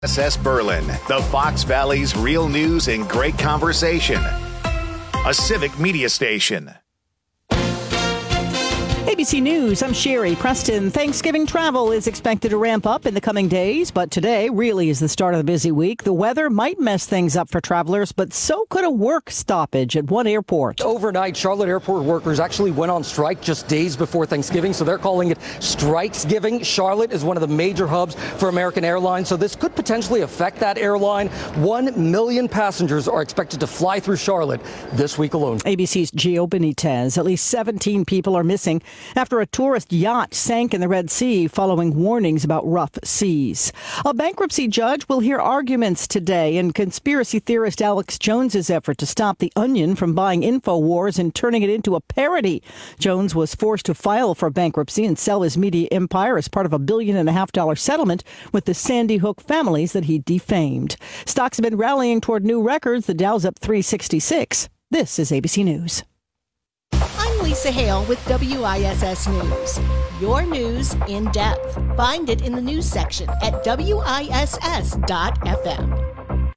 SS Berlin, the Fox Valley's real news and great conversation. A civic media station. ABC News, I'm Sherry Preston. Thanksgiving travel is expected to ramp up in the coming days, but today really is the start of the busy week. The weather might mess things up for travelers, but so could a work stoppage at one airport. Overnight, Charlotte airport workers actually went on strike just days before Thanksgiving, so they're calling it Strikesgiving. Charlotte is one of the major hubs for American Airlines, so this could potentially affect that airline. 1 million passengers are expected to fly through Charlotte this week alone. ABC's Gio Benitez. At least 17 people are missing after a tourist yacht sank in the Red Sea following warnings about rough seas. A bankruptcy judge will hear arguments today in conspiracy theorist Alex Jones's effort to stop The Onion from buying InfoWars and turning it into a parody. Jones was forced to file for bankruptcy and sell his media empire as part of a $1.5 billion settlement with the Sandy Hook families that he defamed. Stocks have been rallying toward new records. The Dow's up 366. This is ABC News. I'm Lisa Hale with WISS News. Your news in depth. Find it in the news section at WISS.FM.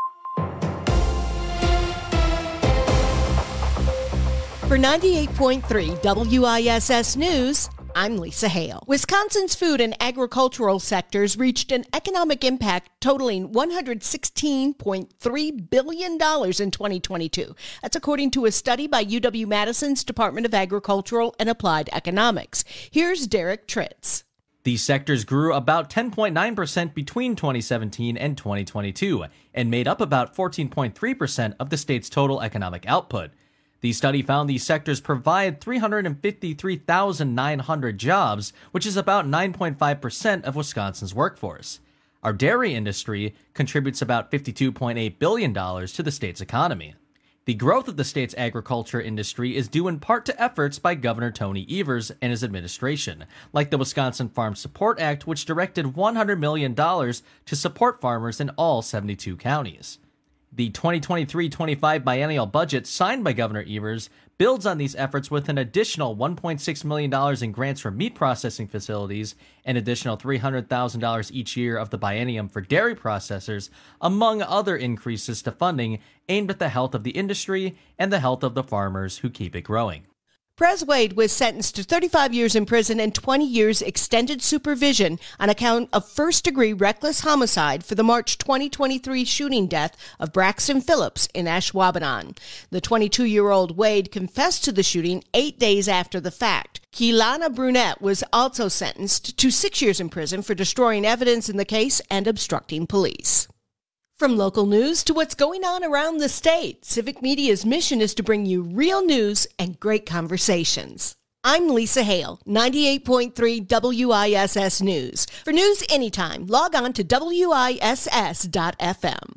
For 98.3 WISS News, I'm Lisa Hale. Wisconsin's food and agricultural sectors reached an economic impact totaling $116.3 billion in 2022. That's according to a study by UW-Madison's Department of Agricultural and Applied Economics. Here's Derek Tritz. These sectors grew about 10.9% between 2017 and 2022 and made up about 14.3% of the state's total economic output. The study found these sectors provide 353,900 jobs, which is about 9.5% of Wisconsin's workforce. Our dairy industry contributes about $52.8 billion to the state's economy. The growth of the state's agriculture industry is due in part to efforts by Governor Tony Evers and his administration, like the Wisconsin Farm Support Act, which directed $100 million to support farmers in all 72 counties. The 2023-25 biennial budget signed by Governor Evers builds on these efforts with an additional $1.6 million in grants for meat processing facilities, an additional $300,000 each year of the biennium for dairy processors, among other increases to funding aimed at the health of the industry and the health of the farmers who keep it growing. Prez Wade was sentenced to 35 years in prison and 20 years extended supervision on account of first-degree reckless homicide for the March 2023 shooting death of Braxton Phillips in Ashwaubenon. The 22-year-old Wade confessed to the shooting 8 days after the fact. Keelana Brunette was also sentenced to 6 years in prison for destroying evidence in the case and obstructing police. From local news to what's going on around the state, Civic Media's mission is to bring you real news and great conversations. I'm Lisa Hale, 98.3 WISS News. For news anytime, log on to WISS.FM.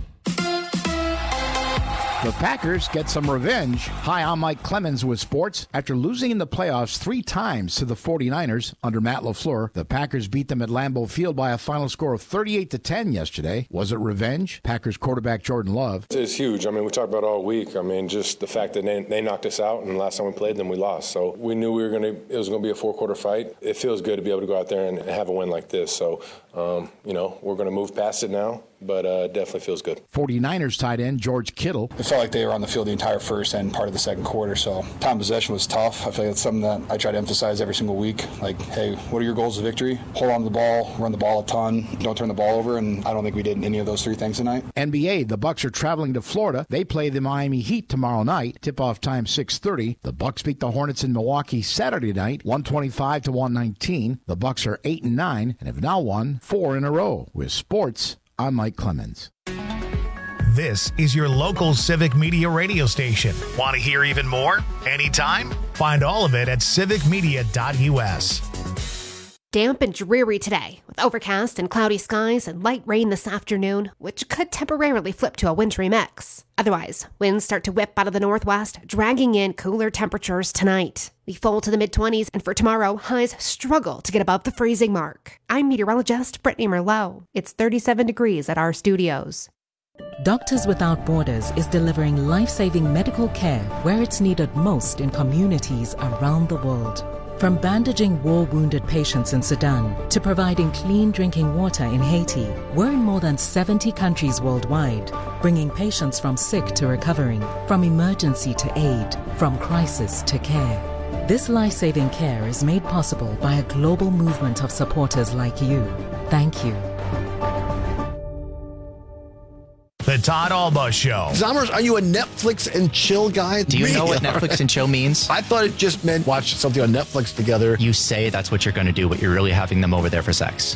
The Packers get some revenge. Hi, I'm Mike Clemens with sports. After losing in the playoffs 3 times to the 49ers under Matt LaFleur, the Packers beat them at Lambeau Field by a final score of 38-10 yesterday. Was it revenge? Packers quarterback Jordan Love. It's huge. I mean, we talked about it all week. I mean, just the fact that they knocked us out, and the last time we played them, we lost. So we knew it was going to be a 4-quarter fight. It feels good to be able to go out there and have a win like this. So, we're going to move past it now. But definitely feels good. 49ers tight end George Kittle. It felt like they were on the field the entire first and part of the second quarter, so time possession was tough. I feel like it's something that I try to emphasize every single week. Like, hey, what are your goals of victory? Hold on to the ball, run the ball a ton, don't turn the ball over, and I don't think we did any of those 3 things tonight. NBA, the Bucks are traveling to Florida. They play the Miami Heat tomorrow night. Tip-off time 6:30. The Bucks beat the Hornets in Milwaukee Saturday night, 125-119. The Bucks are 8-9 and have now won 4 in a row. With sports, I'm Mike Clemens. This is your local Civic Media radio station. Want to hear even more? Anytime? Find all of it at civicmedia.us. Damp and dreary today, with overcast and cloudy skies and light rain this afternoon, which could temporarily flip to a wintry mix. Otherwise, winds start to whip out of the northwest, dragging in cooler temperatures tonight. We fall to the mid-20s, and for tomorrow, highs struggle to get above the freezing mark. I'm meteorologist Brittany Merlot. It's 37 degrees at our studios. Doctors Without Borders is delivering life-saving medical care where it's needed most in communities around the world. From bandaging war-wounded patients in Sudan to providing clean drinking water in Haiti, we're in more than 70 countries worldwide, bringing patients from sick to recovering, from emergency to aid, from crisis to care. This life-saving care is made possible by a global movement of supporters like you. Thank you. The Todd Alba Show. Zommers, are you a Netflix and chill guy? Do you know what Netflix and chill means? I thought it just meant watch something on Netflix together. You say that's what you're going to do, but you're really having them over there for sex.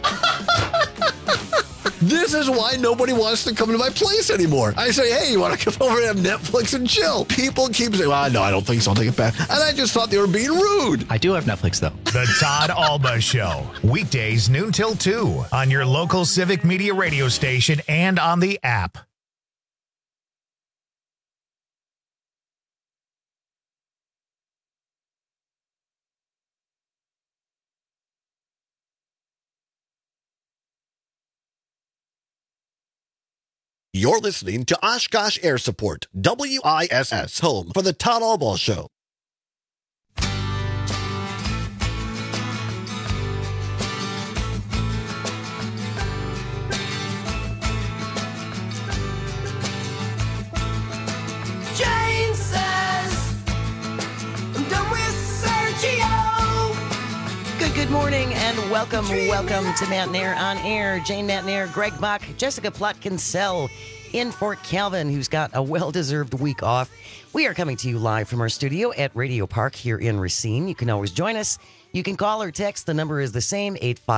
This is why nobody wants to come to my place anymore. I say, hey, you want to come over and have Netflix and chill? People keep saying, well, no, I don't think so. I'll take it back. And I just thought they were being rude. I do have Netflix, though. The Todd Alba Show. Weekdays noon till 2 on your local Civic Media radio station and on the app. You're listening to Oshkosh Air Support, WISS, home for the Todd Alba Show. Jane says, I'm done with Sergio. Good morning and welcome to Matt and Air on Air. Jane, Matt and Air, Greg Bach, Jessica Plotkin-Sell in Fort Calvin, who's got a well-deserved week off. We are coming to you live from our studio at Radio Park here in Racine. You can always join us. You can call or text. The number is the same,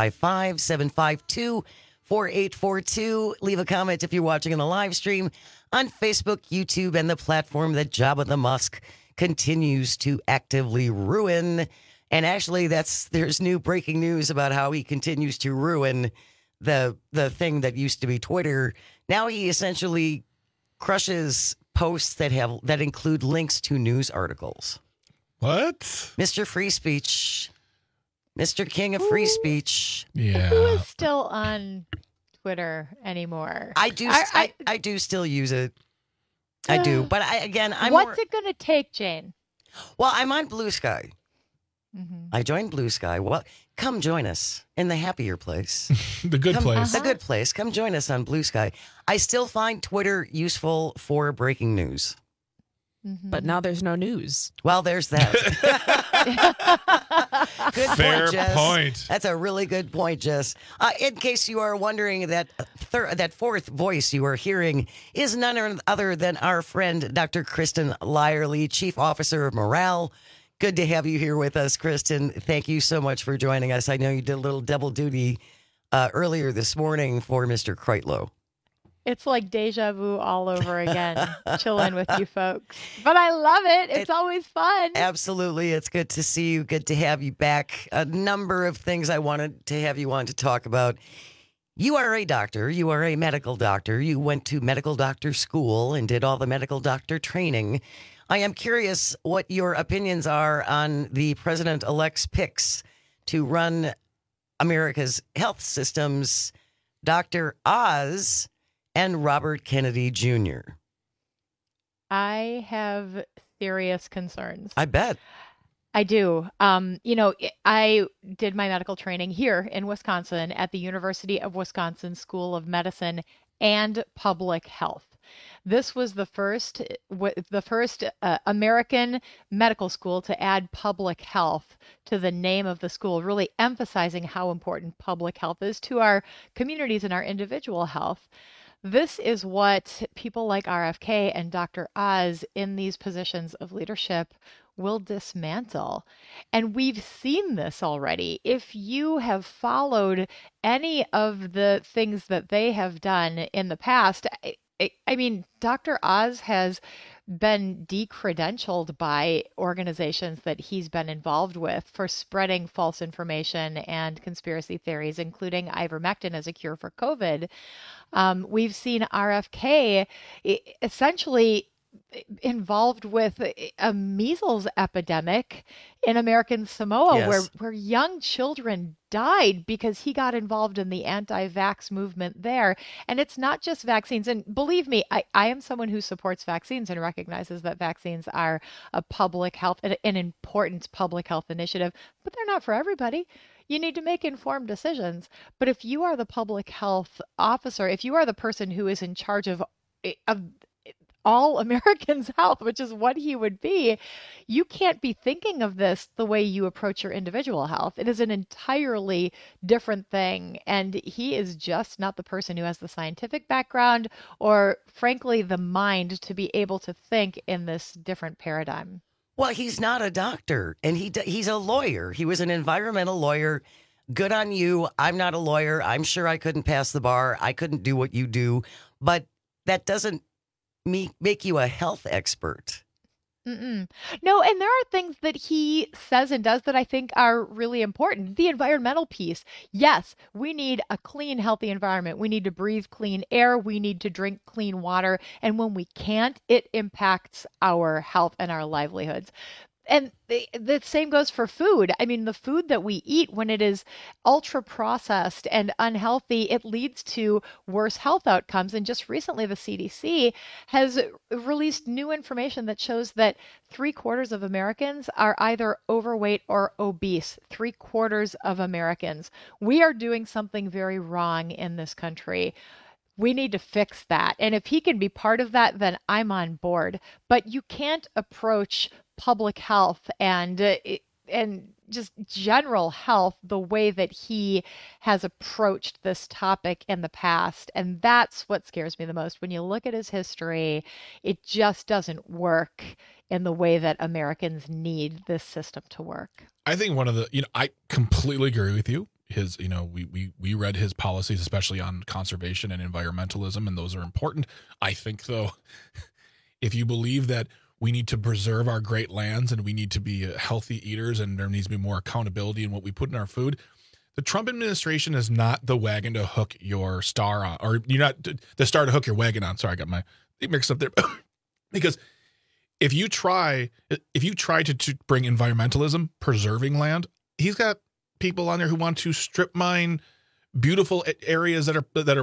855-752-4842. Leave a comment if you're watching on the live stream on Facebook, YouTube, and the platform that Jabba the Musk continues to actively ruin. And actually, there's new breaking news about how he continues to ruin the thing that used to be Twitter. Now he essentially crushes posts that include links to news articles. What? Mr. Free Speech, Mr. King of Free Speech. Yeah. Who is still on Twitter anymore? I do still use it. I do, but What's it going to take, Jane? Well, I'm on Blue Sky. Mm-hmm. I joined Blue Sky. Well, come join us in the happier place. The good place. The good place. Come join us on Blue Sky. I still find Twitter useful for breaking news. Mm-hmm. But now there's no news. Well, there's that. Good Fair point, Jess. point. That's a really good point, Jess. In case you are wondering, that fourth voice you are hearing is none other than our friend, Dr. Kristen Lyerly, Chief Officer of Morale. Good to have you here with us, Kristen. Thank you so much for joining us. I know you did a little double duty earlier this morning for Mr. Kreitlow. It's like deja vu all over again, chilling with you folks. But I love it. It's always fun. Absolutely. It's good to see you. Good to have you back. A number of things I wanted to have you on to talk about. You are a doctor. You are a medical doctor. You went to medical doctor school and did all the medical doctor training. I am curious what your opinions are on the president-elect's picks to run America's health systems, Dr. Oz and Robert Kennedy Jr. I have serious concerns. I bet. I do. I did my medical training here in Wisconsin at the University of Wisconsin School of Medicine and Public Health. This was the first American medical school to add public health to the name of the school, really emphasizing how important public health is to our communities and our individual health. This is what people like RFK and Dr. Oz in these positions of leadership will dismantle. And we've seen this already. If you have followed any of the things that they have done in the past, I mean, Dr. Oz has been decredentialed by organizations that he's been involved with for spreading false information and conspiracy theories, including ivermectin as a cure for COVID. We've seen RFK essentially involved with a measles epidemic in American Samoa, Yes. where young children died because he got involved in the anti-vax movement there. And it's not just vaccines. And believe me, I am someone who supports vaccines and recognizes that vaccines are a public health, an important public health initiative, but they're not for everybody. You need to make informed decisions. But if you are the public health officer, if you are the person who is in charge of all Americans' health, which is what he would be, you can't be thinking of this the way you approach your individual health. It is an entirely different thing. And he is just not the person who has the scientific background or, frankly, the mind to be able to think in this different paradigm. Well, he's not a doctor, and he's a lawyer. He was an environmental lawyer. Good on you. I'm not a lawyer. I'm sure I couldn't pass the bar. I couldn't do what you do. But that doesn't make you a health expert. Mm-mm. No, and there are things that he says and does that I think are really important. The environmental piece. Yes, we need a clean, healthy environment. We need to breathe clean air. We need to drink clean water. And when we can't, it impacts our health and our livelihoods. And the same goes for food. I mean, the food that we eat, when it is ultra processed and unhealthy, it leads to worse health outcomes. And just recently, the CDC has released new information that shows that 3/4 of Americans are either overweight or obese. 3/4 of Americans. We are doing something very wrong in this country. We need to fix that. And if he can be part of that, then I'm on board. But you can't approach public health and just general health the way that he has approached this topic in the past. And that's what scares me the most. When you look at his history, it just doesn't work in the way that Americans need this system to work. I think one of the, I completely agree with you. His, we read his policies, especially on conservation and environmentalism, and those are important. I think, though, if you believe that we need to preserve our great lands and we need to be healthy eaters and there needs to be more accountability in what we put in our food, the Trump administration is not the wagon to hook your star on, or you're not the star to hook your wagon on. Sorry, I got my mixed up there. Because if you try to bring environmentalism, preserving land, he's got people on there who want to strip mine beautiful areas that are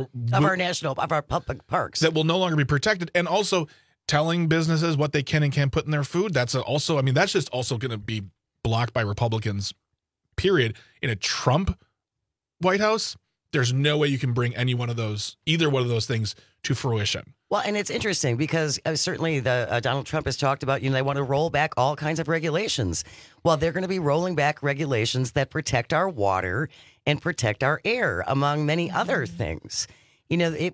of our public parks that will no longer be protected, and also telling businesses what they can and can't put in their food. That's just also going to be blocked by Republicans, period. In a Trump White House, there's no way you can bring either one of those things to fruition. Well, and it's interesting because certainly Donald Trump has talked about, they want to roll back all kinds of regulations. Well, they're going to be rolling back regulations that protect our water and protect our air, among many other things. The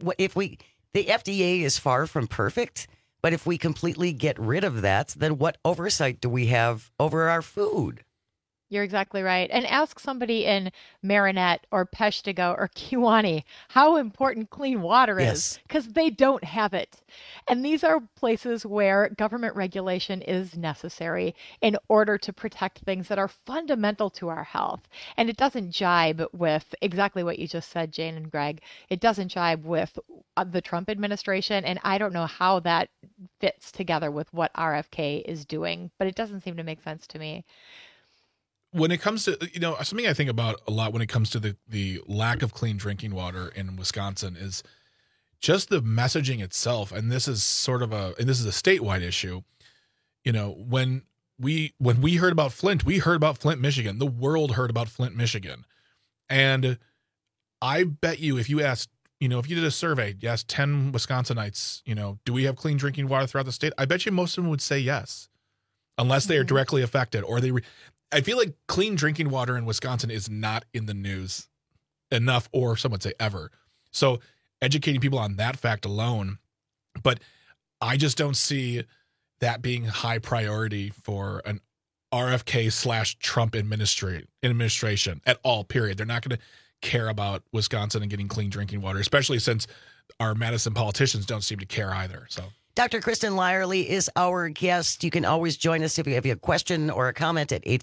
FDA is far from perfect, but if we completely get rid of that, then what oversight do we have over our food? You're exactly right. And ask somebody in Marinette or Peshtigo or Kewanee how important clean water is, because they don't have it. And these are places where government regulation is necessary in order to protect things that are fundamental to our health. And it doesn't jibe with exactly what you just said, Jane and Greg. It doesn't jibe with the Trump administration. And I don't know how that fits together with what RFK is doing, but it doesn't seem to make sense to me. When it comes to, something I think about a lot when it comes to the lack of clean drinking water in Wisconsin is just the messaging itself. And this is this is a statewide issue. When we heard about Flint, we heard about Flint, Michigan. The world heard about Flint, Michigan. And I bet you if you asked, if you did a survey, you asked 10 Wisconsinites, do we have clean drinking water throughout the state? I bet you most of them would say yes, unless they are directly affected or I feel like clean drinking water in Wisconsin is not in the news enough, or some would say ever. So educating people on that fact alone, but I just don't see that being high priority for an RFK/Trump administration at all, period. They're not going to care about Wisconsin and getting clean drinking water, especially since our Madison politicians don't seem to care either. So. Dr. Kristen Lyerly is our guest. You can always join us if you have a question or a comment at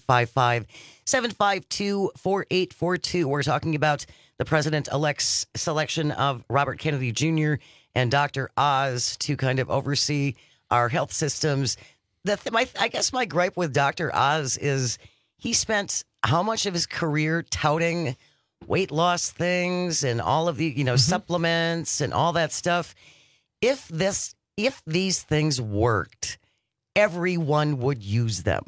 855-752-4842. We're talking about the president-elect's selection of Robert Kennedy Jr. and Dr. Oz to kind of oversee our health systems. I guess my gripe with Dr. Oz is he spent how much of his career touting weight loss things and all of the, supplements and all that stuff. If these things worked, everyone would use them.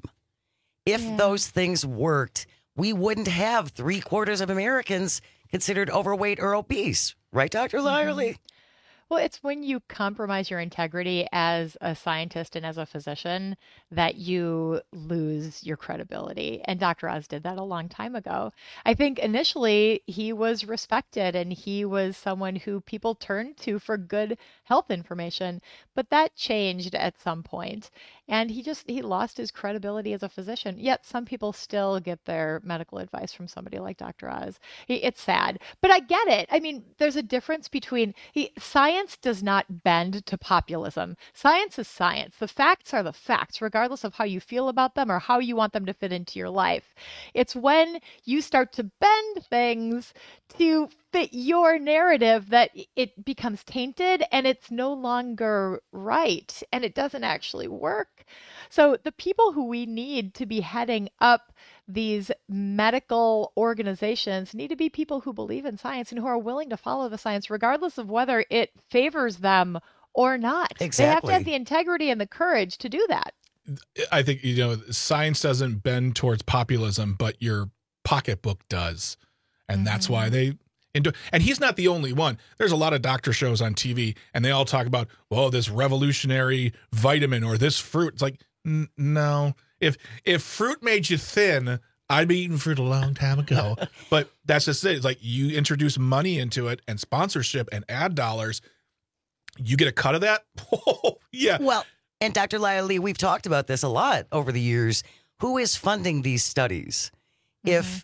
If those things worked, we wouldn't have 3/4 of Americans considered overweight or obese. Right, Dr. Lyerly? Well, it's when you compromise your integrity as a scientist and as a physician that you lose your credibility. And Dr. Oz did that a long time ago. I think initially he was respected and he was someone who people turned to for good health information, but that changed at some point. And he lost his credibility as a physician. Yet some people still get their medical advice from somebody like Dr. Oz. It's sad, but I get it. I mean, there's a difference between science does not bend to populism. Science is science. The facts are the facts, regardless of how you feel about them or how you want them to fit into your life. It's when you start to bend things to fit your narrative that it becomes tainted and it's no longer right and it doesn't actually work. So the people who we need to be heading up these medical organizations need to be people who believe in science and who are willing to follow the science regardless of whether it favors them or not. Exactly. They have to have the integrity and the courage to do that. I think, science doesn't bend towards populism, but your pocketbook does. And that's why they and he's not the only one. There's a lot of doctor shows on TV and they all talk about, this revolutionary vitamin or this fruit. It's like, no. If fruit made you thin, I'd be eating fruit a long time ago. But that's just it. It's like you introduce money into it and sponsorship and ad dollars. You get a cut of that? Oh, yeah. Well, and Dr. Lyerly, we've talked about this a lot over the years. Who is funding these studies? If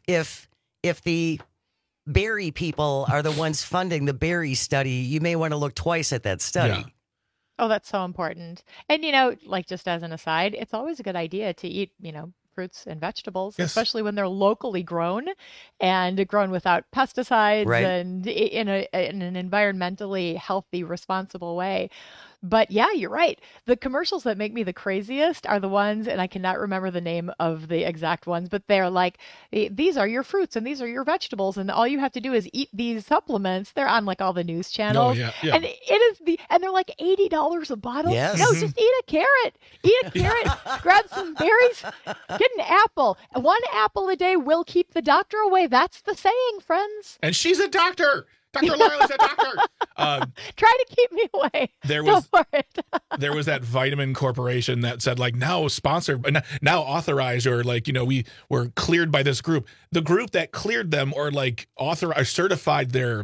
the Berry people are the ones funding the Berry study, you may want to look twice at that study. Yeah. Oh, that's so important. And, just as an aside, it's always a good idea to eat, fruits and vegetables, especially when they're locally grown and grown without pesticides and in an environmentally healthy, responsible way. But yeah, you're right. The commercials that make me the craziest are the ones, and I cannot remember the name of the exact ones, but they're like, these are your fruits and these are your vegetables, and all you have to do is eat these supplements. They're on like all the news channels. Oh, yeah. And and they're like $80 a bottle. Yes. No, just eat a carrot. Eat a carrot, grab some berries, get an apple. One apple a day will keep the doctor away. That's the saying, friends. And she's a doctor. Dr. Lyerly's a doctor. Try to keep me away. Go for it. There was that vitamin corporation that said now sponsored, now authorized, or we were cleared by this group. The group that cleared them or authorized, certified their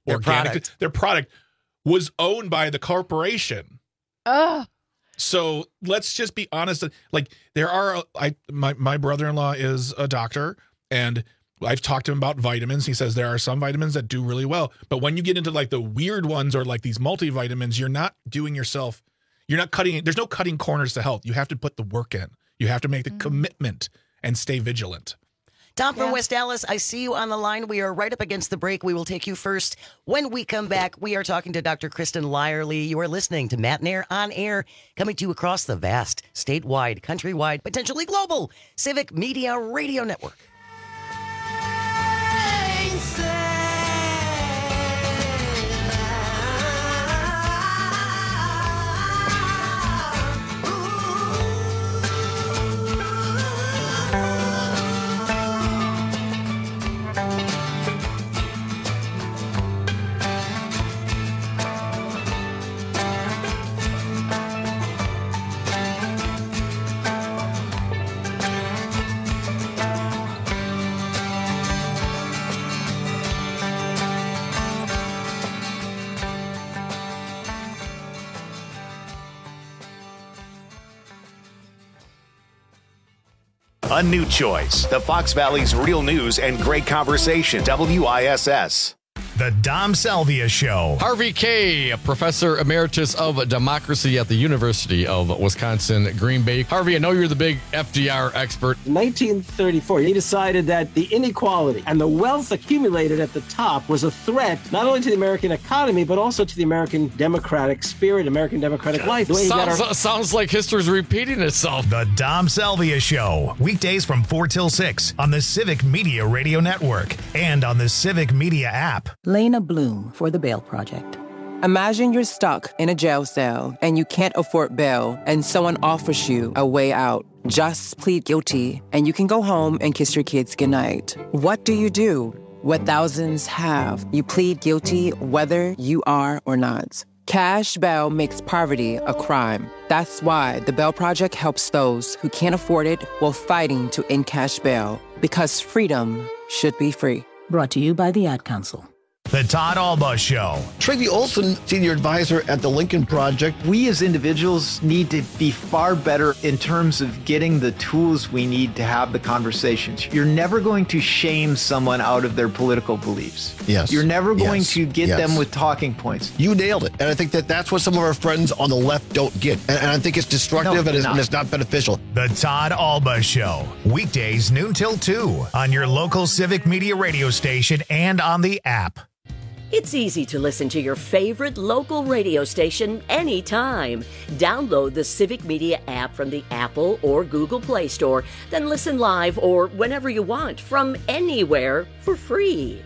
product was owned by the corporation. Ugh. So let's just be honest. There are, my brother-in-law is a doctor, and I've talked to him about vitamins. He says there are some vitamins that do really well. But when you get into the weird ones or these multivitamins, you're not cutting, there's no cutting corners to health. You have to put the work in. You have to make the commitment and stay vigilant. Tom from West Dallas, I see you on the line. We are right up against the break. We will take you first. When we come back, we are talking to Dr. Kristen Lyerly. You are listening to Matt and Air on Air, coming to you across the vast, statewide, countrywide, potentially global Civic Media Radio Network. A new choice. The Fox Valley's real news and great conversation. WISS. The Dom Salvia Show. Harvey Kaye, Professor Emeritus of Democracy at the University of Wisconsin, Green Bay. Harvey, I know you're the big FDR expert. In 1934, he decided that the inequality and the wealth accumulated at the top was a threat not only to the American economy, but also to the American democratic spirit, American democratic life. Sounds like history's repeating itself. The Dom Salvia Show. Weekdays from 4 till 6 on the Civic Media Radio Network and on the Civic Media app. Lena Bloom for the Bail Project. Imagine you're stuck in a jail cell and you can't afford bail and someone offers you a way out. Just plead guilty and you can go home and kiss your kids goodnight. What do? What thousands have. You plead guilty whether you are or not. Cash bail makes poverty a crime. That's why the Bail Project helps those who can't afford it while fighting to end cash bail. Because freedom should be free. Brought to you by the Ad Council. The Todd Alba Show. Tracy Olson, Senior Advisor at the Lincoln Project. We as individuals need to be far better in terms of getting the tools we need to have the conversations. You're never going to shame someone out of their political beliefs. Yes. You're never going to get them with talking points. You nailed it. And I think that's what some of our friends on the left don't get. And I think it's destructive and it's not beneficial. The Todd Alba Show. Weekdays noon till 2 on your local Civic Media radio station and on the app. It's easy to listen to your favorite local radio station anytime. Download the Civic Media app from the Apple or Google Play Store, then listen live or whenever you want from anywhere for free.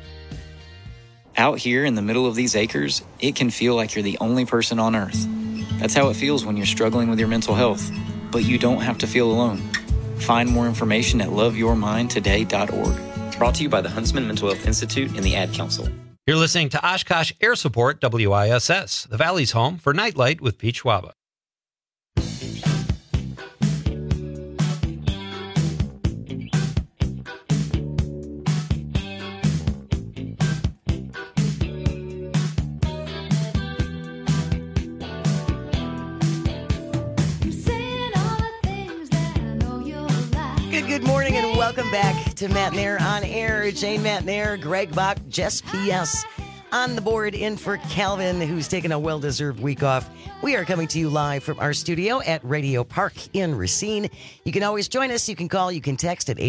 Out here in the middle of these acres, it can feel like you're the only person on Earth. That's how it feels when you're struggling with your mental health. But you don't have to feel alone. Find more information at loveyourmindtoday.org. Brought to you by the Huntsman Mental Health Institute and the Ad Council. You're listening to Oshkosh Air Support WISS, the Valley's home for Nightlight with Pete Schwaba. Good morning and welcome back to Matt Nair on Air. Jane Matt Nair, Greg Bach, Jess P.S. on the board in for Calvin, who's taking a well-deserved week off. We are coming to you live from our studio at Radio Park in Racine. You can always join us. You can call. You can text at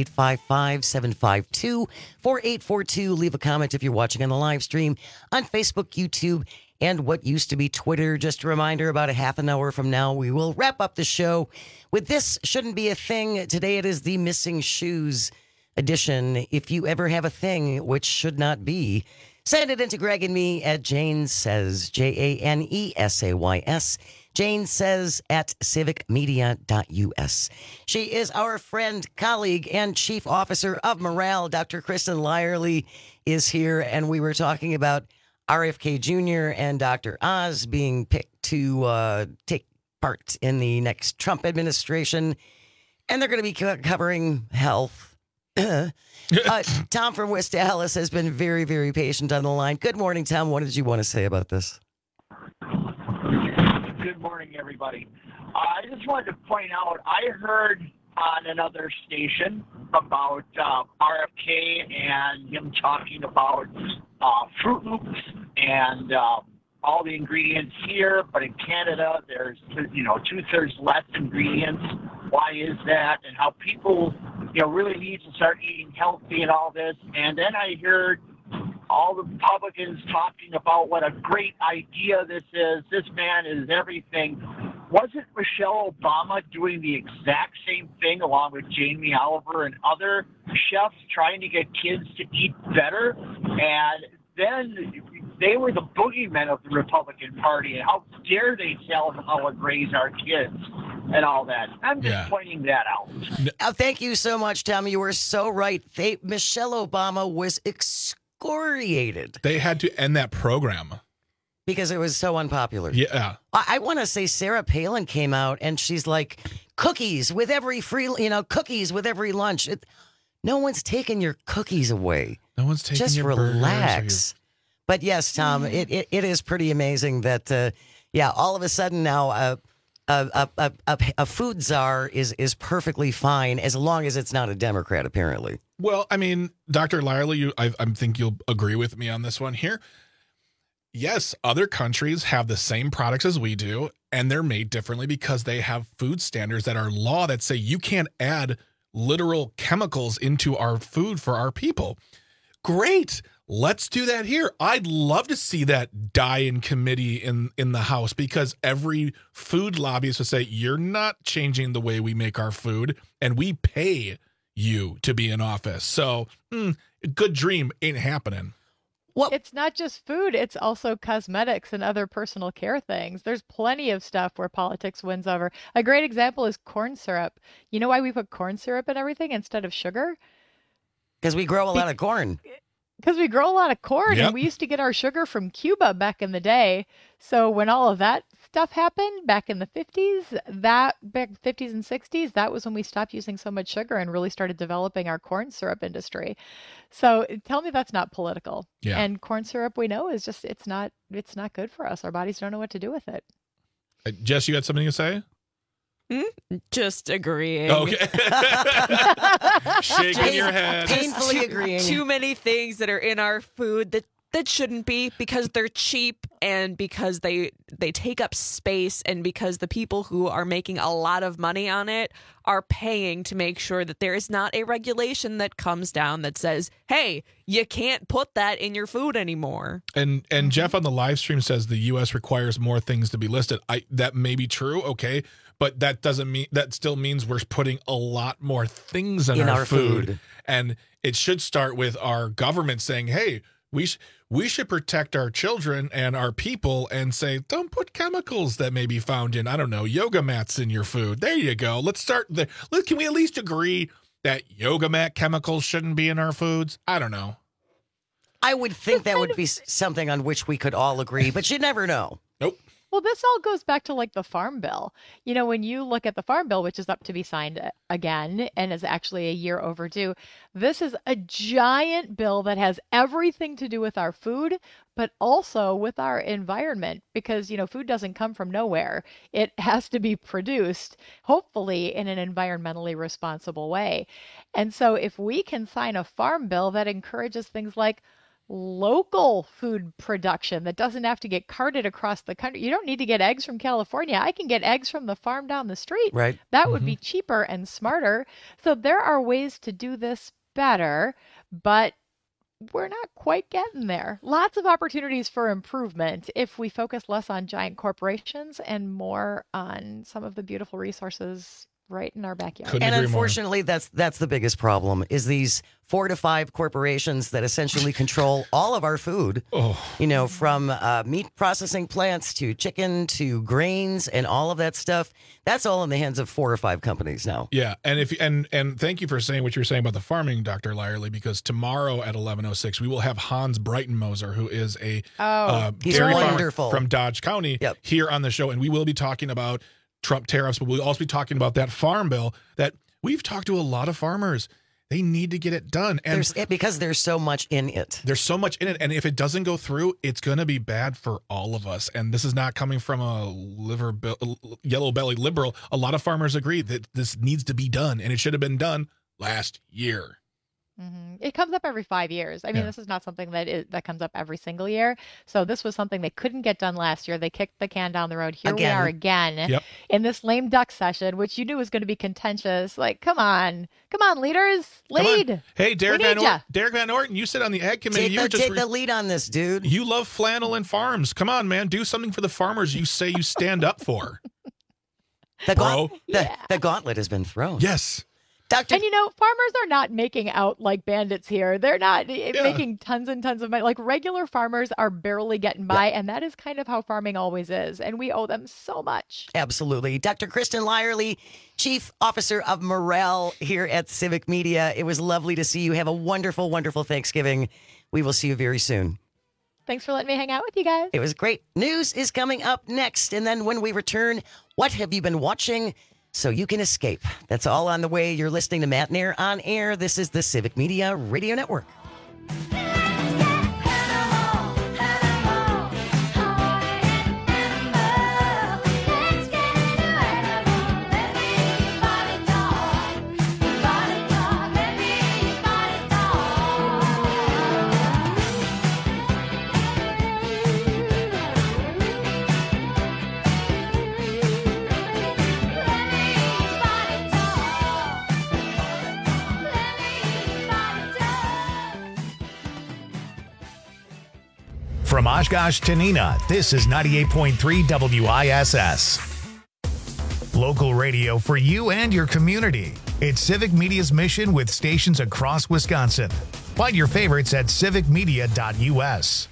855-752-4842. Leave a comment if you're watching on the live stream on Facebook, YouTube, and what used to be Twitter. Just a reminder, about a half an hour from now, we will wrap up the show with This Shouldn't Be a Thing. Today it is the Missing Shoes edition. If you ever have a thing which should not be, send it into Greg and me at Jane Says, JANESAYS, Jane Says at civicmedia.us. She is our friend, colleague, and chief officer of morale. Dr. Kristen Lyerly is here, and we were talking about RFK Jr. and Dr. Oz being picked to take part in the next Trump administration, and they're going to be covering health. Tom from West Dallas has been very, very patient on the line. Good morning, Tom. What did you want to say about this? Good morning, everybody. I just wanted to point out, I heard on another station about RFK and him talking about Fruit Loops and all the ingredients here, but in Canada there's 2/3 less ingredients. Why is that? And how people really need to start eating healthy and all this. And then I heard all the Republicans talking about what a great idea this is. This man is everything. Wasn't Michelle Obama doing the exact same thing along with Jamie Oliver and other chefs trying to get kids to eat better? And then they were the boogeymen of the Republican Party, and how dare they tell them how to raise our kids and all that. I'm just pointing that out. Thank you so much, Tom. You were so right. Michelle Obama was excoriated. They had to end that program. Because it was so unpopular. Yeah. I want to say Sarah Palin came out and she's like, cookies with every cookies with every lunch. No one's taking your cookies away. No one's taking Just your relax. But yes, Tom, it is pretty amazing that, all of a sudden now a food czar is perfectly fine as long as it's not a Democrat, apparently. Well, I mean, Dr. Lyerly, I think you'll agree with me on this one here. Yes, other countries have the same products as we do, and they're made differently because they have food standards that are law that say you can't add literal chemicals into our food for our people. Great. Let's do that here. I'd love to see that die in committee in the House, because every food lobbyist would say, you're not changing the way we make our food, and we pay you to be in office. So, good dream ain't happening. Well, it's not just food, it's also cosmetics and other personal care things. There's plenty of stuff where politics wins over. A great example is corn syrup. You know why we put corn syrup in everything instead of sugar? Because we grow a lot of corn. Because we grow a lot of corn, and we used to get our sugar from Cuba back in the day. So when all of that stuff happened back in the 50s and 60s, that was when we stopped using so much sugar and really started developing our corn syrup industry. So tell me that's not political. Yeah. And corn syrup, we know, is just it's not good for us. Our bodies don't know what to do with it. Jess, you got something to say? Just agreeing. Okay. Shaking your head. Painfully agreeing. Too many things that are in our food that shouldn't be, because they're cheap and because they take up space, and because the people who are making a lot of money on it are paying to make sure that there is not a regulation that comes down that says, hey, you can't put that in your food anymore. And Jeff on the live stream says the U.S. requires more things to be listed. That may be true, okay, but that doesn't mean, that still means we're putting a lot more things in our food. And it should start with our government saying, hey, we should protect our children and our people, and say, don't put chemicals that may be found in, I don't know, yoga mats in your food. There you go. Let's start there. Can we at least agree that yoga mat chemicals shouldn't be in our foods? I don't know. I would think that would be something on which we could all agree, but you never know. Nope. Well, this all goes back to like the Farm Bill. You know, when you look at the Farm Bill, which is up to be signed again and is actually a year overdue, this is a giant bill that has everything to do with our food, but also with our environment, because, you know, food doesn't come from nowhere. It has to be produced, hopefully in an environmentally responsible way. And so if we can sign a Farm Bill that encourages things like local food production that doesn't have to get carted across the country. You don't need to get eggs from California. I can get eggs from the farm down the street. Right. That would be cheaper and smarter. So there are ways to do this better, but we're not quite getting there. Lots of opportunities for improvement if we focus less on giant corporations and more on some of the beautiful resources right in our backyard. And unfortunately, that's the biggest problem, is these 4 to 5 corporations that essentially control all of our food. You know, from meat processing plants to chicken to grains and all of that stuff. That's all in the hands of 4 or 5 companies now. Yeah, and thank you for saying what you were saying about the farming, Dr. Lyerly, because tomorrow at 11:06 we will have Hans Breitenmoser, who is a dairy farmer from Dodge County, here on the show, and we will be talking about Trump tariffs, but we'll also be talking about that farm bill that we've talked to a lot of farmers. They need to get it done. And because there's so much in it. There's so much in it. And if it doesn't go through, it's going to be bad for all of us. And this is not coming from a yellow belly liberal. A lot of farmers agree that this needs to be done, and it should have been done last year. It comes up every 5 years. I mean, this is not something that comes up every single year. So this was something they couldn't get done last year. They kicked the can down the road. Here we are again in this lame duck session, which you knew was going to be contentious. Like, come on, leaders, lead. Hey, Derek Van Orton, you sit on the Ag Committee. Take the lead on this, dude. You love flannel and farms. Come on, man. Do something for the farmers you say you stand up for. The gauntlet has been thrown. Yes. And you know, farmers are not making out like bandits here. They're not making tons and tons of money. Like, regular farmers are barely getting by, and that is kind of how farming always is. And we owe them so much. Absolutely. Dr. Kristen Lyerly, Chief Officer of Morale here at Civic Media. It was lovely to see you. Have a wonderful, wonderful Thanksgiving. We will see you very soon. Thanks for letting me hang out with you guys. It was great. News is coming up next. And then when we return, what have you been watching so you can escape? That's all on the way. You're listening to Matt Nair on Air. This is the Civic Media Radio Network. From Oshkosh to Neenah, this is 98.3 WISS. Local radio for you and your community. It's Civic Media's mission with stations across Wisconsin. Find your favorites at civicmedia.us.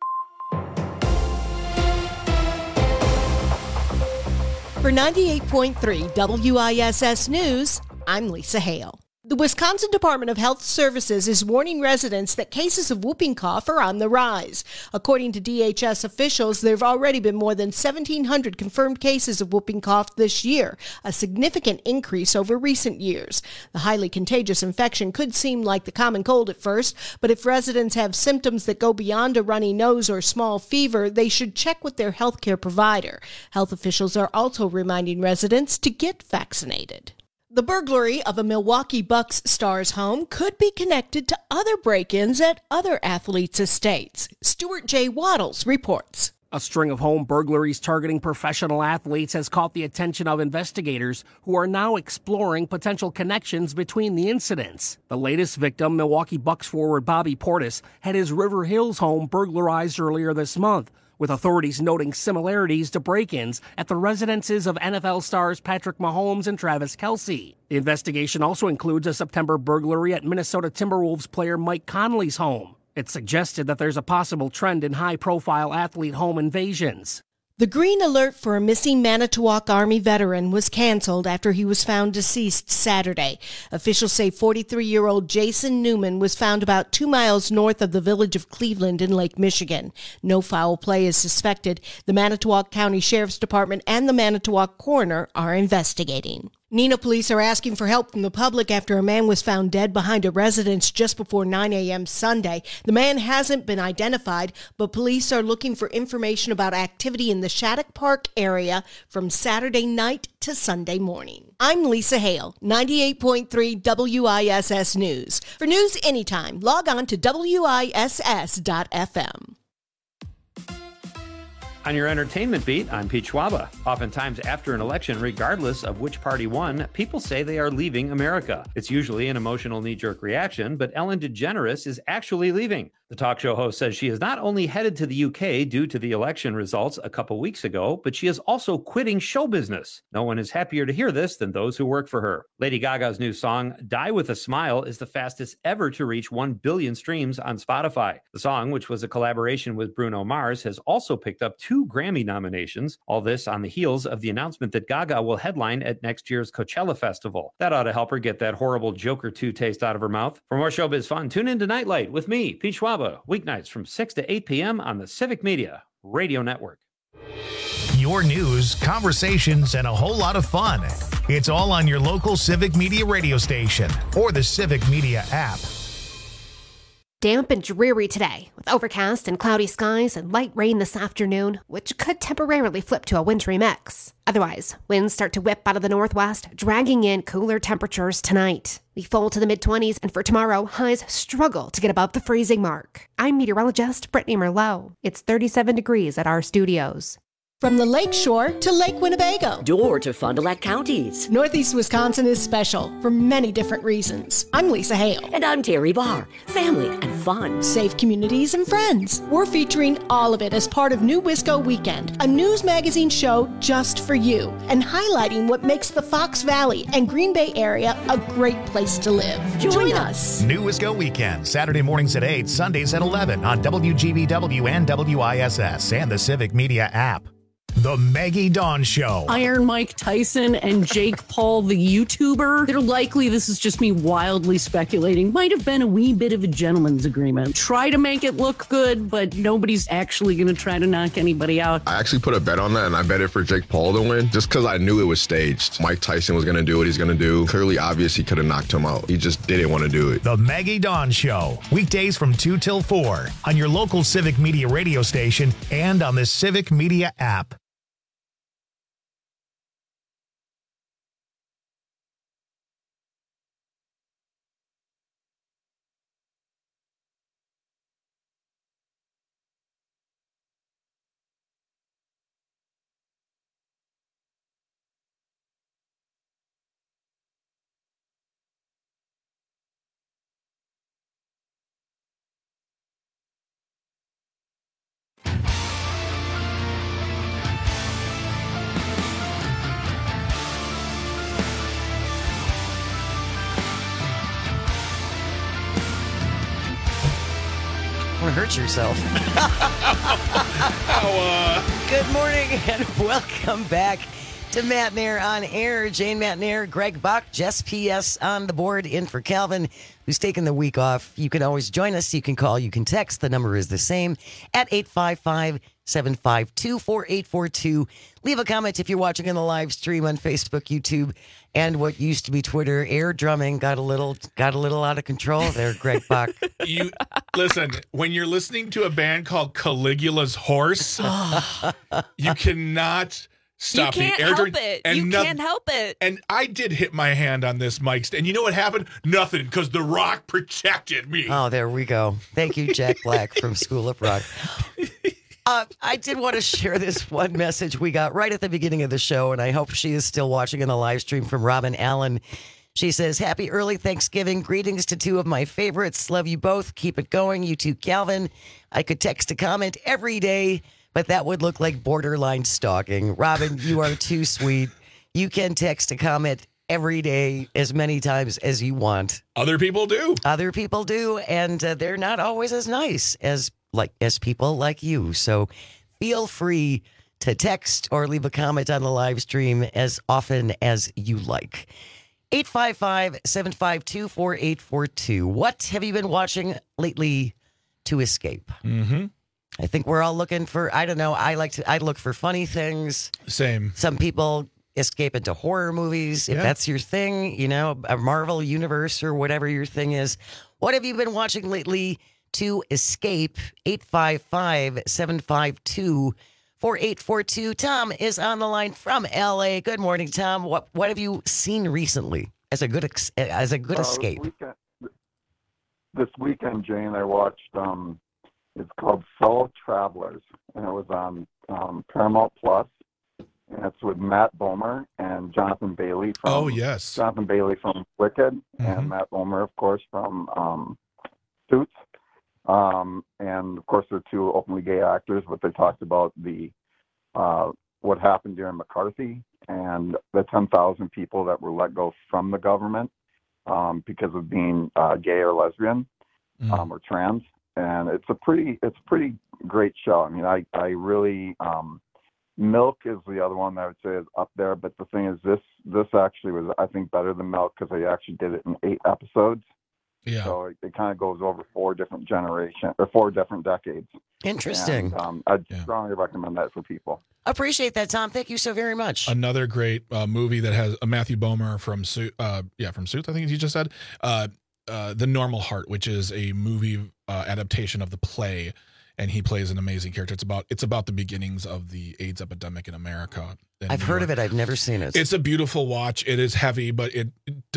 For 98.3 WISS News, I'm Lisa Hale. The Wisconsin Department of Health Services is warning residents that cases of whooping cough are on the rise. According to DHS officials, there have already been more than 1,700 confirmed cases of whooping cough this year, a significant increase over recent years. The highly contagious infection could seem like the common cold at first, but if residents have symptoms that go beyond a runny nose or small fever, they should check with their healthcare provider. Health officials are also reminding residents to get vaccinated. The burglary of a Milwaukee Bucks star's home could be connected to other break-ins at other athletes' estates. Stuart J. Waddles reports. A string of home burglaries targeting professional athletes has caught the attention of investigators who are now exploring potential connections between the incidents. The latest victim, Milwaukee Bucks forward Bobby Portis, had his River Hills home burglarized earlier this month, with authorities noting similarities to break-ins at the residences of NFL stars Patrick Mahomes and Travis Kelce. The investigation also includes a September burglary at Minnesota Timberwolves player Mike Conley's home. It suggested that there's a possible trend in high-profile athlete home invasions. The green alert for a missing Manitowoc Army veteran was canceled after he was found deceased Saturday. Officials say 43-year-old Jason Newman was found about 2 miles north of the village of Cleveland in Lake Michigan. No foul play is suspected. The Manitowoc County Sheriff's Department and the Manitowoc coroner are investigating. Neenah police are asking for help from the public after a man was found dead behind a residence just before 9 a.m. Sunday. The man hasn't been identified, but police are looking for information about activity in the Shattuck Park area from Saturday night to Sunday morning. I'm Lisa Hale, 98.3 WISS News. For news anytime, log on to WISS.FM. On your entertainment beat, I'm Pete Schwaba. Oftentimes after an election, regardless of which party won, people say they are leaving America. It's usually an emotional knee-jerk reaction, but Ellen DeGeneres is actually leaving. The talk show host says she is not only headed to the UK due to the election results a couple weeks ago, but she is also quitting show business. No one is happier to hear this than those who work for her. Lady Gaga's new song, Die With a Smile, is the fastest ever to reach 1 billion streams on Spotify. The song, which was a collaboration with Bruno Mars, has also picked up 2 Grammy nominations. All this on the heels of the announcement that Gaga will headline at next year's Coachella Festival. That ought to help her get that horrible Joker 2 taste out of her mouth. For more showbiz fun, tune in to Nightlight with me, Pete Schwaba, weeknights from 6 to 8 p.m. on the Civic Media Radio Network. Your news, conversations, and a whole lot of fun. It's all on your local Civic Media radio station or the Civic Media app. Damp and dreary today, with overcast and cloudy skies and light rain this afternoon, which could temporarily flip to a wintry mix. Otherwise, winds start to whip out of the northwest, dragging in cooler temperatures tonight. We fall to the mid-20s, and for tomorrow, highs struggle to get above the freezing mark. I'm meteorologist Brittany Merlot. It's 37 degrees at our studios. From the Lake Shore to Lake Winnebago. Door to Fond du Lac counties. Northeast Wisconsin is special for many different reasons. I'm Lisa Hale. And I'm Terry Barr. Family and fun. Safe communities and friends. We're featuring all of it as part of New Wisco Weekend, a news magazine show just for you, and highlighting what makes the Fox Valley and Green Bay area a great place to live. Join us. New Wisco Weekend, Saturday mornings at 8, Sundays at 11 on WGBW and WISS and the Civic Media app. The Maggie Dawn Show. Iron Mike Tyson and Jake Paul, the YouTuber. They're likely, this is just me wildly speculating, might have been a wee bit of a gentleman's agreement. Try to make it look good, but nobody's actually going to try to knock anybody out. I actually put a bet on that, and I bet it for Jake Paul to win, just because I knew it was staged. Mike Tyson was going to do what he's going to do. Clearly obvious he could have knocked him out. He just didn't want to do it. The Maggie Dawn Show. Weekdays from 2 till 4 on your local Civic Media radio station and on the Civic Media app. hurt yourself. Good morning and welcome back to Matt Nair on Air. Jane Matt Nair, Greg Buck, Jess P.S. on the board in for Calvin, who's taking the week off. You can always join us. You can call. You can text. The number is the same at 855-752-4842. Leave a comment if you're watching in the live stream on Facebook, YouTube, and what used to be Twitter. Air drumming got a little out of control there, Greg Buck. You listen, when you're listening to a band called Caligula's Horse, you cannot stop you can't the air help drumming. it. And You can't help it. And I did hit my hand on this mic stand. And you know what happened? Nothing, because The Rock protected me. Oh, there we go. Thank you, Jack Black from School of Rock. I did want to share this one message we got right at the beginning of the show, and I hope she is still watching in the live stream, from Robin Allen. She says, happy early Thanksgiving. Greetings to two of my favorites. Love you both. Keep it going. You too, Calvin. I could text a comment every day, but that would look like borderline stalking. Robin, you are too sweet. You can text a comment every day as many times as you want. Other people do. Other people do, and they're not always as nice as people like you. So feel free to text or leave a comment on the live stream as often as you like. 855-752-4842. What have you been watching lately to escape? Mm-hmm. I think we're all looking for, I don't know, I look for funny things. Same. Some people escape into horror movies, if that's your thing, you know, a Marvel universe or whatever your thing is. What have you been watching lately to escape? 855-752-4842. Tom is on the line from LA. Good morning, Tom. What have you seen recently as a good escape? This weekend, Jane, I watched it's called Fellow Travelers, and it was on Paramount Plus, and it's with Matt Bomer and Jonathan Bailey from Jonathan Bailey from Wicked, and Matt Bomer, of course, from Suits. And of course, they're two openly gay actors, but they talked about what happened during McCarthy and the 10,000 people that were let go from the government because of being gay or lesbian or trans. And it's a pretty great show. I mean, I really Milk is the other one that I would say is up there. But the thing is, this actually was, I think, better than Milk because they actually did it in 8 episodes. Yeah. So it kind of goes over 4 different decades. Interesting. And, I'd strongly recommend that for people. Appreciate that, Tom. Thank you so very much. Another great movie that has a Matthew Bomer from Suits, I think you just said. The Normal Heart, which is a movie adaptation of the play, and he plays an amazing character. It's about the beginnings of the AIDS epidemic in America. I've heard of it. I've never seen it. It's a beautiful watch. It is heavy, but it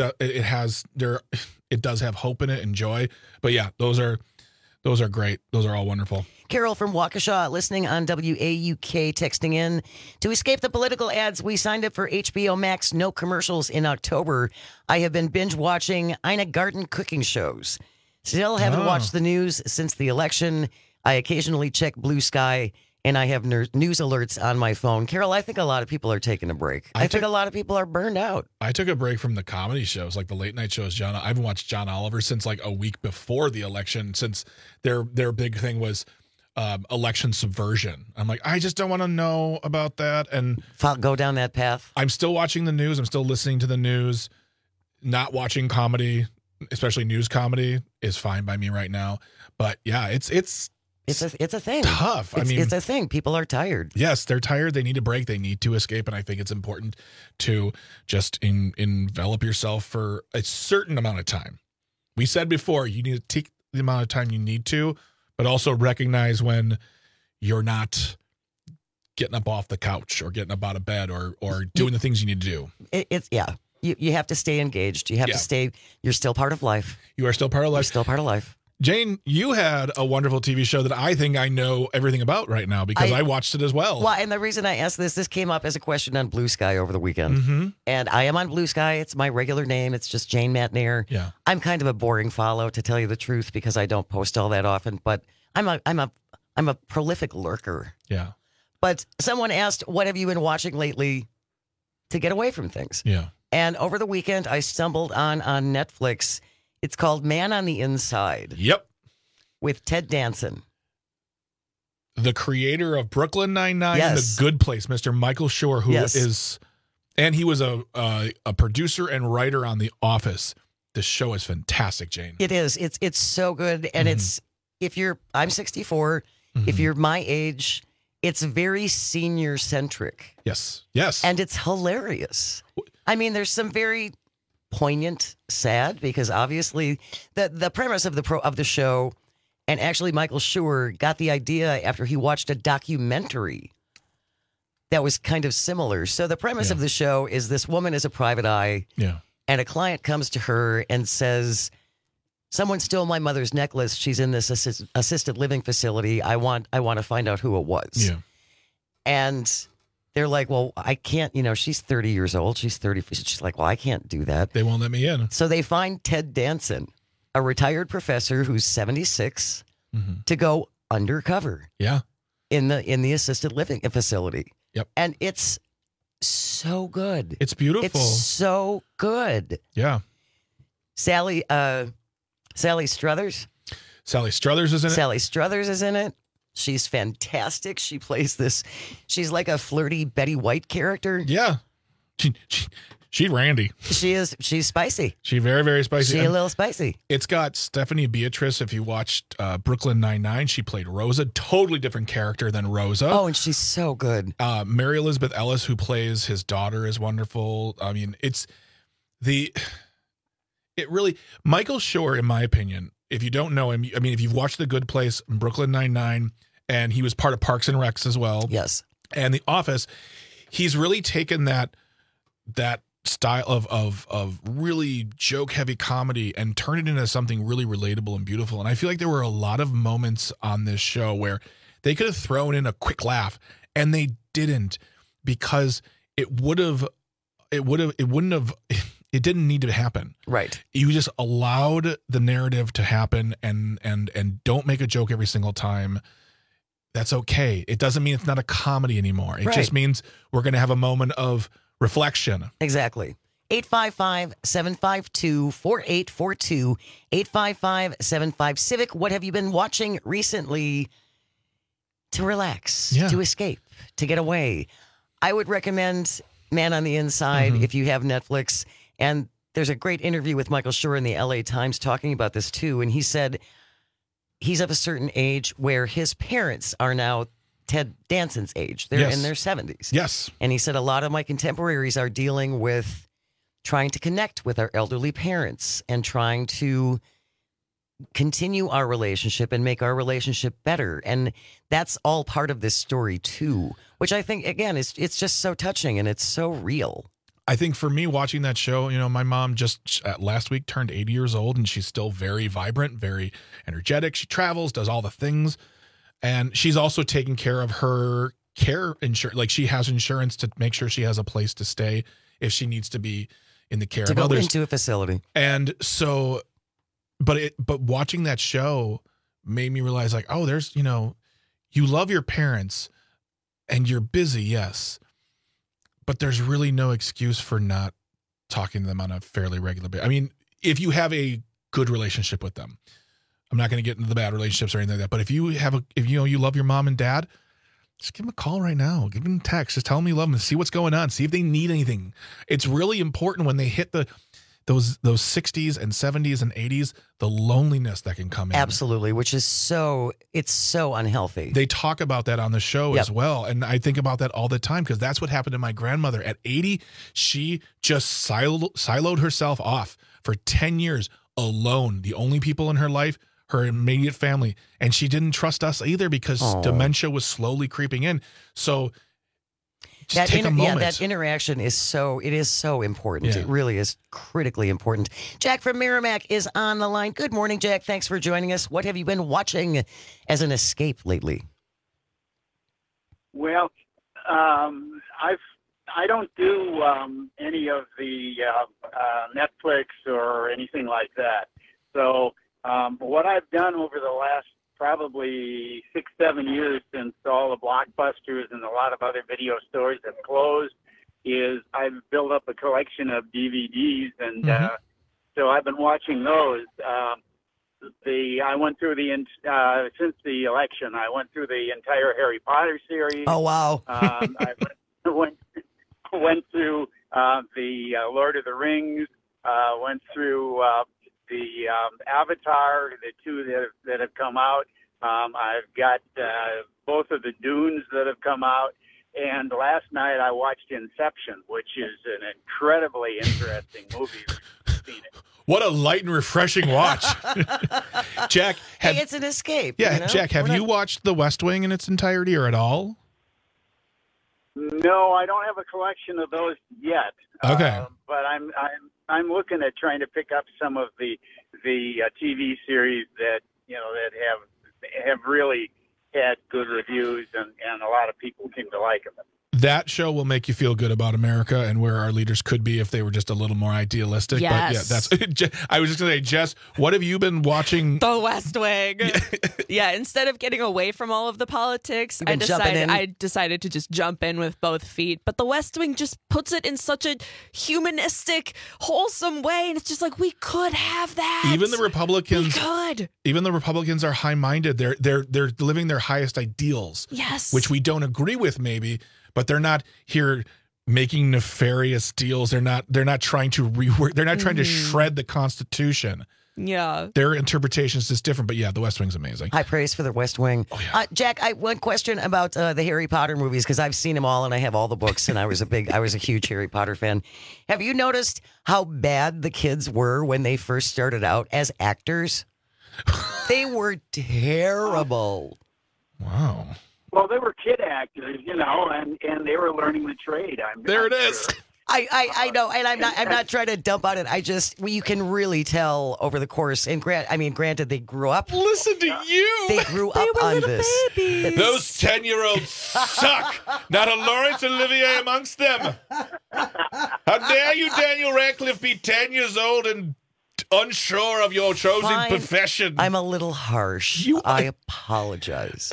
does have hope in it and joy. But yeah, those are great. Those are all wonderful. Carol from Waukesha, listening on WAUK, texting in. To escape the political ads, we signed up for HBO Max No Commercials in October. I have been binge watching Ina Garten cooking shows. Still haven't watched the news since the election. I occasionally check Blue Sky, and I have news alerts on my phone. Carol, I think a lot of people are taking a break. I think a lot of people are burned out. I took a break from the comedy shows, like the late night shows. I haven't watched John Oliver since like a week before the election, since their big thing was election subversion. I'm like, I just don't want to know about that. And go down that path. I'm still watching the news. I'm still listening to the news. Not watching comedy, especially news comedy, is fine by me right now. But yeah, it's a thing. Tough. It's a thing. People are tired. Yes, they're tired. They need a break. They need to escape. And I think it's important to just envelop yourself for a certain amount of time. We said before, you need to take the amount of time you need to, but also recognize when you're not getting up off the couch or getting up out of bed or doing the things you need to do. You have to stay engaged. You have to stay. You're still part of life. You are still part of life. You're still part of life. Jane, you had a wonderful TV show that I think I know everything about right now because I watched it as well. Well, and the reason I asked this came up as a question on Blue Sky over the weekend. And I am on Blue Sky. It's my regular name. It's just Jane Matt Nair. Yeah. I'm kind of a boring follow, to tell you the truth, because I don't post all that often. But I'm a prolific lurker. Yeah. But someone asked, what have you been watching lately to get away from things? Yeah. And over the weekend, I stumbled on Netflix. It's called Man on the Inside. Yep. With Ted Danson. the creator of Brooklyn Nine-Nine, Yes. The Good Place, Mr. Michael Schur, who is, and he was a producer and writer on The Office. This show is fantastic, Jane. It is. It's so good, and it's I'm 64. If you're my age, it's very senior centric. Yes, and it's hilarious. I mean, there's some very poignant, sad, because obviously the premise of the show, and actually Michael Schur got the idea after he watched a documentary that was kind of similar. So the premise of the show is this woman is a private eye. Yeah. And a client comes to her and says, someone stole my mother's necklace. She's in this assisted living facility. I want to find out who it was. Yeah. And they're like, well, I can't, she's 30 years old. She's 30. She's like, well, I can't do that. They won't let me in. So they find Ted Danson, a retired professor who's 76, to go undercover. Yeah. In the assisted living facility. Yep. And it's so good. It's beautiful. It's so good. Yeah. Sally Struthers. Sally Struthers is in it. Sally Struthers is in it. She's fantastic. She plays she's like a flirty Betty White character. Yeah. She's Randy. She's spicy. She's very, very spicy. She's a little spicy. It's got Stephanie Beatrice. If you watched Brooklyn Nine-Nine, she played Rosa. Totally different character than Rosa. Oh, and she's so good. Mary Elizabeth Ellis, who plays his daughter, is wonderful. I mean, Michael Schur, in my opinion, if you don't know him, I mean, if you've watched The Good Place, Brooklyn Nine-Nine, and he was part of Parks and Recs as well. Yes. And The Office, he's really taken that style of really joke heavy comedy and turn it into something really relatable and beautiful. And I feel like there were a lot of moments on this show where they could have thrown in a quick laugh and they didn't, because it didn't need to happen. Right. You just allowed the narrative to happen and don't make a joke every single time. That's okay. It doesn't mean it's not a comedy anymore. It just means we're going to have a moment of reflection. Exactly. 855-752-4842. 855-75-CIVIC. What have you been watching recently to relax, to escape, to get away? I would recommend Man on the Inside if you have Netflix. And there's a great interview with Michael Schur in the LA Times talking about this too. And he said he's of a certain age where his parents are now Ted Danson's age. They're in their 70s. Yes. And he said a lot of my contemporaries are dealing with trying to connect with our elderly parents and trying to continue our relationship and make our relationship better. And that's all part of this story too, which I think, again, it's just so touching and it's so real. I think for me, watching that show, my mom just last week turned 80 years old, and she's still very vibrant, very energetic. She travels, does all the things. And she's also taking care of her care insurance. Like, she has insurance to make sure she has a place to stay if she needs to be in the care of others. To go into a facility. And so, but watching that show made me realize, like, oh, there's, you love your parents and you're busy, yes, but there's really no excuse for not talking to them on a fairly regular basis. I mean, if you have a good relationship with them, I'm not going to get into the bad relationships or anything like that. But if you love your mom and dad, just give them a call right now. Give them a text. Just tell them you love them and see what's going on. See if they need anything. It's really important when they hit those 60s and 70s and 80s, the loneliness that can come in. Absolutely, which is so unhealthy. They talk about that on the show as well. And I think about that all the time because that's what happened to my grandmother. At 80, she just siloed herself off for 10 years alone. The only people in her life, her immediate family. And she didn't trust us either because dementia was slowly creeping in. So just take a moment. That interaction is so important. Yeah. It really is critically important. Jack from Merrimack is on the line. Good morning, Jack. Thanks for joining us. What have you been watching as an escape lately? Well, I don't do any of the Netflix or anything like that. So what I've done over the last probably 6-7 years since all the Blockbusters and a lot of other video stores have closed is I've built up a collection of DVDs, and so I've been watching those. I went through since the election. I went through the entire Harry Potter series. Oh wow! I went through the Lord of the Rings. Went through the Avatar, the two that have come out. I've got both of the Dunes that have come out. And last night I watched Inception, which is an incredibly interesting movie. Seen it. What a light and refreshing watch. Jack, hey, it's an escape. Yeah, you know? Jack, have you watched The West Wing in its entirety or at all? No, I don't have a collection of those yet. Okay. But I'm looking at trying to pick up some of the TV series that have really had good reviews and a lot of people seem to like them. That show will make you feel good about America and where our leaders could be if they were just a little more idealistic. Yes. But yeah, that's. I was just going to say, Jess, what have you been watching? The West Wing. Yeah, instead of getting away from all of the politics, I decided to just jump in with both feet. But The West Wing just puts it in such a humanistic, wholesome way, and it's just like we could have that. Even the Republicans, we could. Even the Republicans are high-minded. They're living their highest ideals. Yes, which we don't agree with, maybe. But they're not here making nefarious deals. They're not trying to rework. They're not trying to shred the Constitution. Yeah. Their interpretation is just different. But yeah, The West Wing's amazing. High praise for The West Wing. Oh, yeah. Jack, one question about the Harry Potter movies, because I've seen them all and I have all the books and I was a huge Harry Potter fan. Have you noticed how bad the kids were when they first started out as actors? They were terrible. Wow. Well, they were kid actors, and they were learning the trade. There it is. I know, and I'm not trying to dump on it. You can really tell over the course. And granted, they grew up. Listen to you. They grew up on this. Babies. Those 10-year-olds suck. Not a Laurence Olivier amongst them. How dare you, Daniel Radcliffe, be 10 years old and unsure of your chosen profession? I'm a little harsh. I apologize.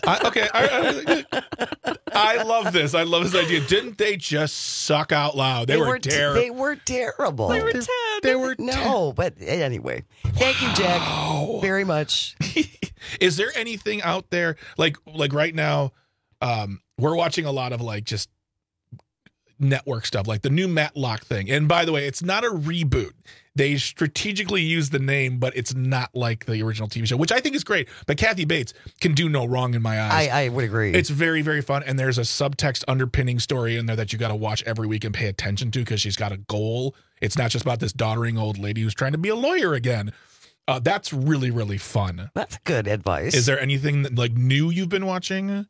I love this. I love this idea. Didn't they just suck out loud? They were terrible. They were terrible. They were 10. They were no, but anyway. Thank you, Jack, very much. Is there anything out there like right now? We're watching a lot of just network stuff, like the new Matlock thing. And by the way, it's not a reboot. They strategically use the name, but it's not like the original TV show, which I think is great. But Kathy Bates can do no wrong in my eyes. I would agree. It's very, very fun. And there's a subtext underpinning story in there that you got to watch every week and pay attention to because she's got a goal. It's not just about this doddering old lady who's trying to be a lawyer again. That's really, really fun. That's good advice. Is there anything new you've been watching?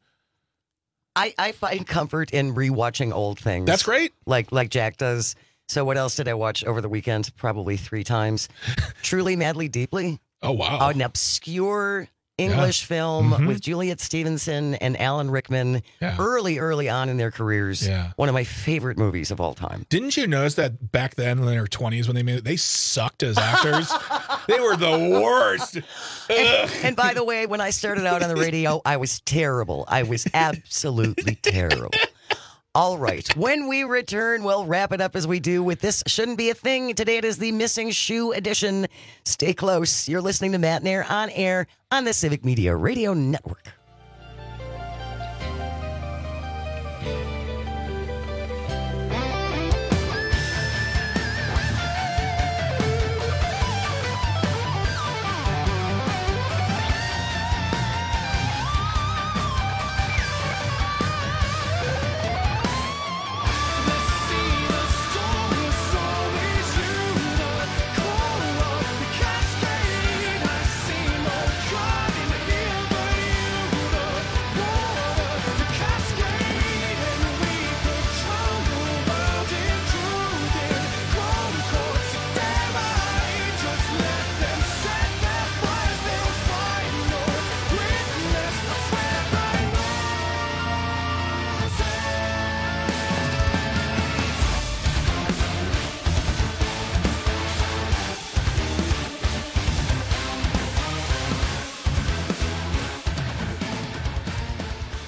I find comfort in rewatching old things. That's great. Like Jack does. So what else did I watch over the weekend? Probably 3 times. Truly, Madly, Deeply. Oh, wow. An obscure English film with Juliet Stevenson and Alan Rickman early on in their careers. Yeah. One of my favorite movies of all time. Didn't you notice that back then in their 20s when they made it, they sucked as actors? They were the worst. And by the way, when I started out on the radio, I was terrible. I was absolutely terrible. All right. When we return, we'll wrap it up as we do with This Shouldn't Be a Thing. Today it is the Missing Shoe edition. Stay close. You're listening to Matt and Air on the Civic Media Radio Network.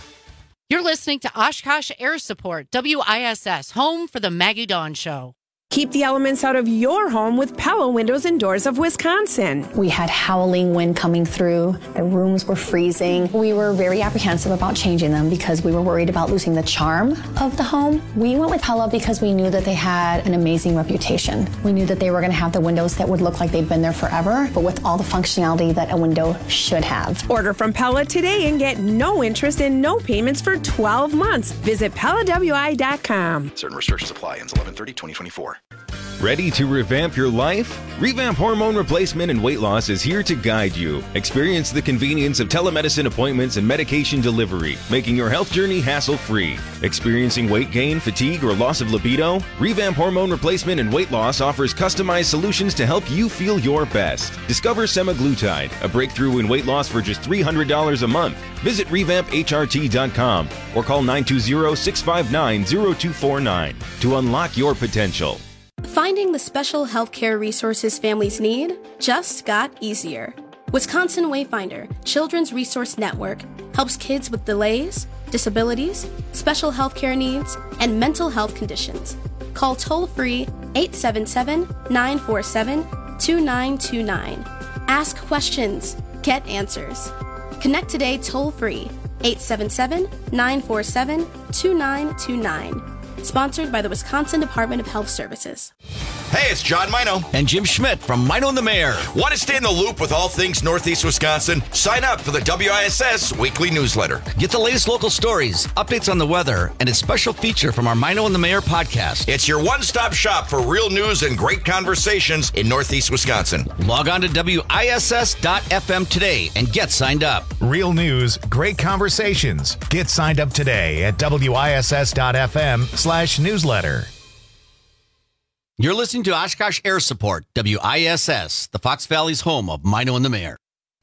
You're listening to Oshkosh Air Support, WISS, home for the Maggie Dawn Show. Keep the elements out of your home with Pella Windows and Doors of Wisconsin. We had howling wind coming through. The rooms were freezing. We were very apprehensive about changing them because we were worried about losing the charm of the home. We went with Pella because we knew that they had an amazing reputation. We knew that they were going to have the windows that would look like they'd been there forever, but with all the functionality that a window should have. Order from Pella today and get no interest and no payments for 12 months. Visit PellaWI.com. Certain restrictions apply. Ends 11/30/2024. Ready to revamp your life? Revamp Hormone Replacement and Weight Loss is here to guide you. Experience the convenience of telemedicine appointments and medication delivery, making your health journey hassle-free. Experiencing weight gain, fatigue, or loss of libido? Revamp Hormone Replacement and Weight Loss offers customized solutions to help you feel your best. Discover semaglutide, a breakthrough in weight loss for just $300 a month. Visit revampHRT.com or call 920-659-0249 to unlock your potential. Finding the special healthcare resources families need just got easier. Wisconsin Wayfinder Children's Resource Network helps kids with delays, disabilities, special healthcare needs, and mental health conditions. Call toll-free 877-947-2929. Ask questions. Get answers. Connect today toll-free 877-947-2929. Sponsored by the Wisconsin Department of Health Services. Hey, it's John Mino and Jim Schmidt from Mino and the Mayor. Want to stay in the loop with all things Northeast Wisconsin? Sign up for the WISS weekly newsletter. Get the latest local stories, updates on the weather, and a special feature from our Mino and the Mayor podcast. It's your one-stop shop for real news and great conversations in Northeast Wisconsin. Log on to WISS.FM today and get signed up. Real news, great conversations. Get signed up today at WISS.FM/newsletter. You're listening to Oshkosh Air Support, WISS, the Fox Valley's home of Mino and the Mayor.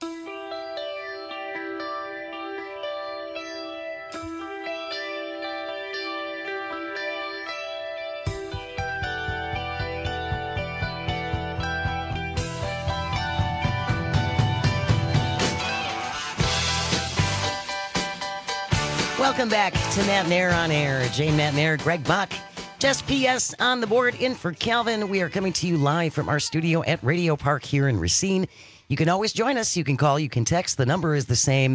Welcome back to Matt Nair on Air. Jane Matt Nair, Greg Buck. Just PS on the board in for Calvin. We are coming to you live from our studio at Radio Park here in Racine. You can always join us. You can call, you can text. The number is the same,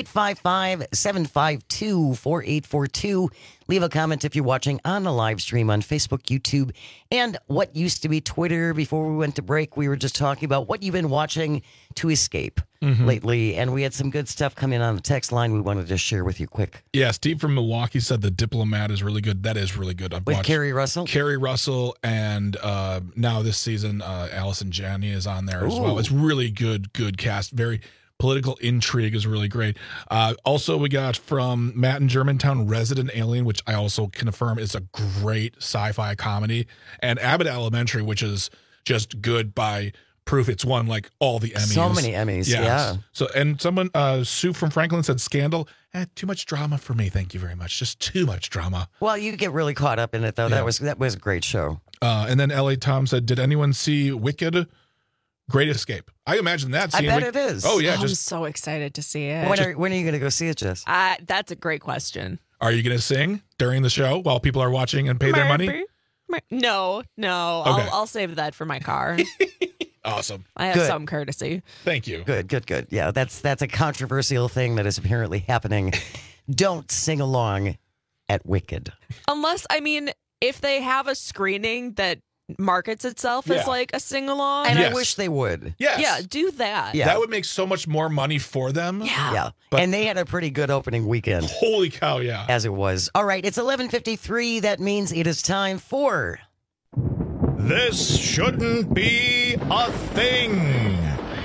855-752-4842. Leave a comment if you're watching on the live stream on Facebook, YouTube, and what used to be Twitter. Before we went to break, we were just talking about what you've been watching to escape lately, and we had some good stuff coming on the text line we wanted to share with you quick. Yeah, Steve from Milwaukee said The Diplomat is really good. That is really good. I've With Carrie Russell? Carrie Russell, and now this season, Allison Janney is on there as well. It's really good cast. Very political intrigue is really great. Also, we got from Matt in Germantown, Resident Alien, which I also confirm is a great sci-fi comedy, and Abbott Elementary, which is just good by proof. It's won like all the Emmys. So many Emmys, yeah. So, and someone, Sue from Franklin said Scandal. Too much drama for me. Thank you very much. Just too much drama. Well, you get really caught up in it, though. Yeah. That was a great show. And then L.A. Tom said, did anyone see Wicked? Great Escape. I imagine that. I bet it is. Oh, yeah. I'm so excited to see it. When are you going to go see it, Jess? That's a great question. Are you going to sing during the show while people are watching and pay their money? No. Okay. I'll save that for my car. Awesome. I have some courtesy. Thank you. Good. Yeah, that's a controversial thing that is apparently happening. Don't sing along at Wicked. Unless, if they have a screening that markets itself as like a sing-along. And I wish they would. Yes. Yeah, do that. Yeah. That would make so much more money for them. Yeah. But and they had a pretty good opening weekend. Holy cow, yeah. As it was. All right, it's 11:53. That means it is time for... This shouldn't be a thing.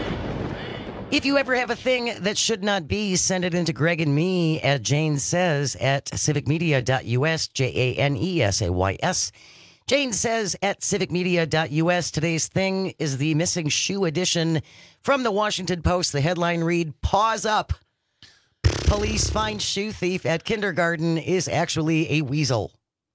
If you ever have a thing that should not be, send it into Greg and me at Jane Says at civicmedia.us, JANESAYS. Jane Says at civicmedia.us. Today's thing is the missing shoe edition from the Washington Post. The headline read, Paws Up. Police find shoe thief at kindergarten is actually a weasel.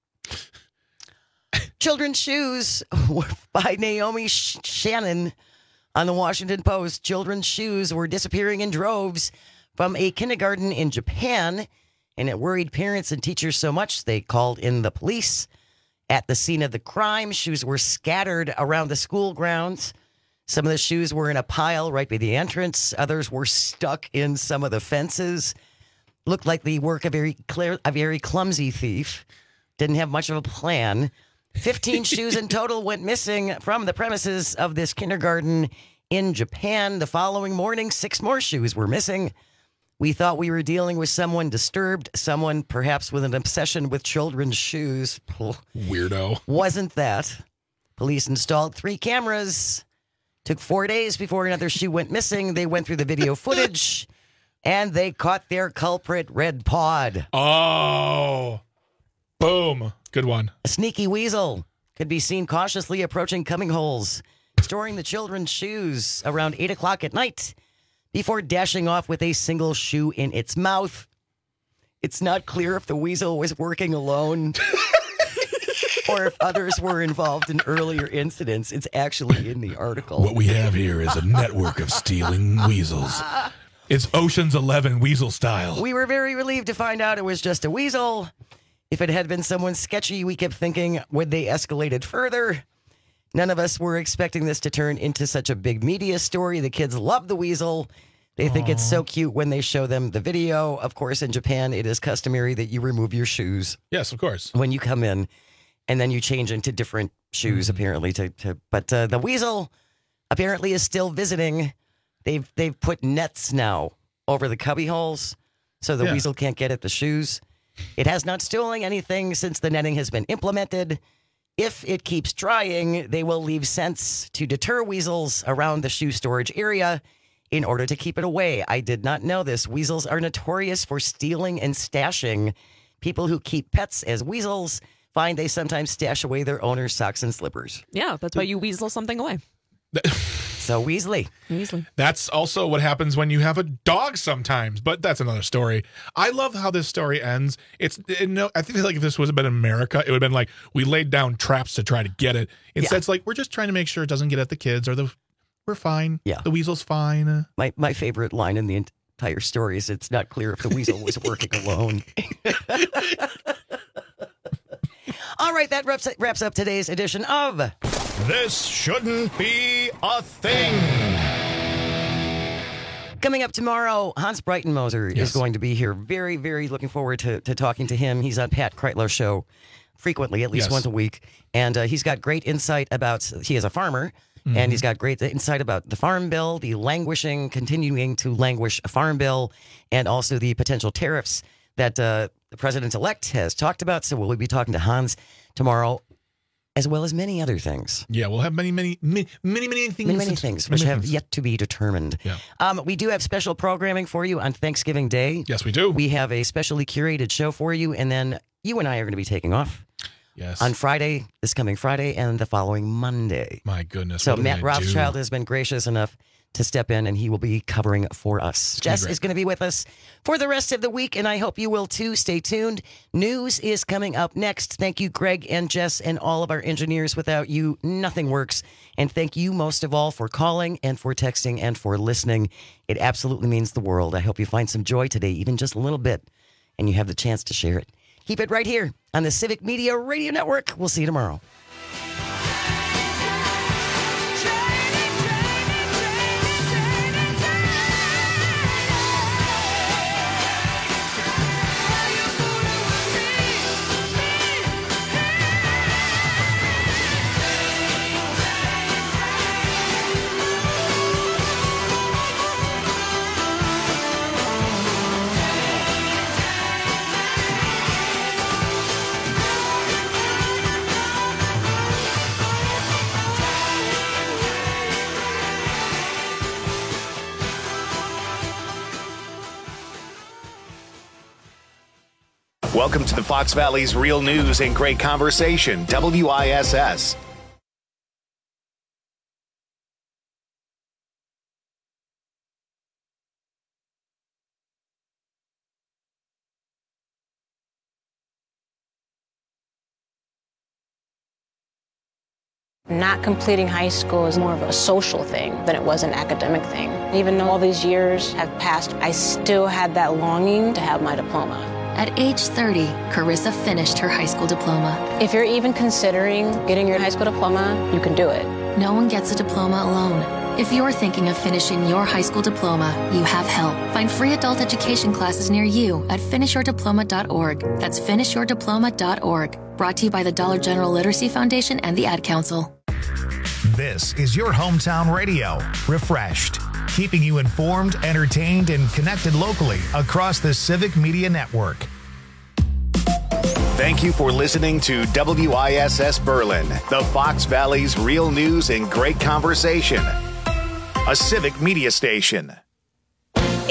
Children's shoes by Naomi Shannon on the Washington Post. Children's shoes were disappearing in droves from a kindergarten in Japan, and it worried parents and teachers so much they called in the police. at the scene of the crime. Shoes were scattered around the school grounds. Some of the shoes were in a pile right by the entrance. Others were stuck in some of the fences. Looked like the work of a very clumsy thief. Didn't have much of a plan. 15 shoes in total went missing from the premises of this kindergarten in Japan. The following morning, 6 more shoes were missing. We thought we were dealing with someone disturbed, someone perhaps with an obsession with children's shoes. Weirdo. Wasn't that. Police installed 3 cameras. Took 4 days before another shoe went missing. They went through the video footage, and they caught their culprit, Red Pod. Oh, boom. Good one. A sneaky weasel could be seen cautiously approaching Cumming-Holes, storing the children's shoes around 8 o'clock at night before dashing off with a single shoe in its mouth. It's not clear if the weasel was working alone or if others were involved in earlier incidents. It's actually in the article. What we have here is a network of stealing weasels. It's Ocean's 11 weasel style. We were very relieved to find out it was just a weasel. If it had been someone sketchy, we kept thinking, would they escalate it further? None of us were expecting this to turn into such a big media story. The kids love the weasel. They think it's so cute when they show them the video. Of course, in Japan, it is customary that you remove your shoes. Yes, of course. When you come in, and then you change into different shoes, apparently. But the weasel apparently is still visiting. They've put nets now over the cubby holes, so the weasel can't get at the shoes. It has not stolen anything since the netting has been implemented. If it keeps trying, they will leave scents to deter weasels around the shoe storage area in order to keep it away. I did not know this. Weasels are notorious for stealing and stashing. People who keep pets as weasels find they sometimes stash away their owner's socks and slippers. Yeah, that's why you weasel something away. So Weasley. That's also what happens when you have a dog sometimes, but that's another story. I love how this story ends. I feel like if this was been America, it would have been like, we laid down traps to try to get it. Instead, it's like, we're just trying to make sure it doesn't get at the kids, or we're fine. Yeah. The weasel's fine. My favorite line in the entire story is, it's not clear if the weasel was working alone. All right, that wraps up today's edition of This Shouldn't Be a Thing. Coming up tomorrow, Hans Breitenmoser is going to be here. Very, very looking forward to talking to him. He's on Pat Kreitler's show frequently, at least once a week. And he's got great insight he is a farmer, and he's got great insight about the farm bill, the continuing to languish farm bill, and also the potential tariffs that the president-elect has talked about. So we'll be talking to Hans tomorrow, as well as many other things. Yeah, we'll have many things. Many things, which have yet to be determined. Yeah. We do have special programming for you on Thanksgiving Day. Yes, we do. We have a specially curated show for you, and then you and I are going to be taking off. Yes. On Friday, this coming Friday, and the following Monday. My goodness. So Matt Rothschild has been gracious enough to step in, and he will be covering for us. Jess is going to be with us for the rest of the week, and I hope you will too. Stay tuned. News is coming up next. Thank you, Greg and Jess, and all of our engineers. Without you, nothing works. And thank you most of all for calling and for texting and for listening. It absolutely means the world. I hope you find some joy today, even just a little bit, and you have the chance to share it. Keep it right here on the Civic Media Radio Network. We'll see you tomorrow. Welcome to the Fox Valley's Real News and Great Conversation, WISS. Not completing high school is more of a social thing than it was an academic thing. Even though all these years have passed, I still had that longing to have my diploma. At age 30, Carissa finished her high school diploma. If you're even considering getting your high school diploma, you can do it. No one gets a diploma alone. If you're thinking of finishing your high school diploma, you have help. Find free adult education classes near you at finishyourdiploma.org. That's finishyourdiploma.org. Brought to you by the Dollar General Literacy Foundation and the Ad Council. This is your hometown radio, Refreshed, keeping you informed, entertained, and connected locally across the Civic Media Network. Thank you for listening to WISS Berlin, the Fox Valley's real news and great conversation. A Civic Media station.